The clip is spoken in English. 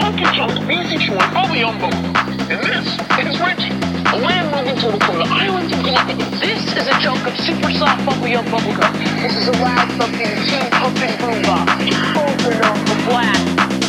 Chunky Chunk Busy Chewing Bubblegum Bubblegum. And this is Reggie, a land moving turtle from the islands of Galapagos. This is a chunk of super soft bubblegum bubblegum. This is a loud thumping, teen pumping boombox. Open up the blast.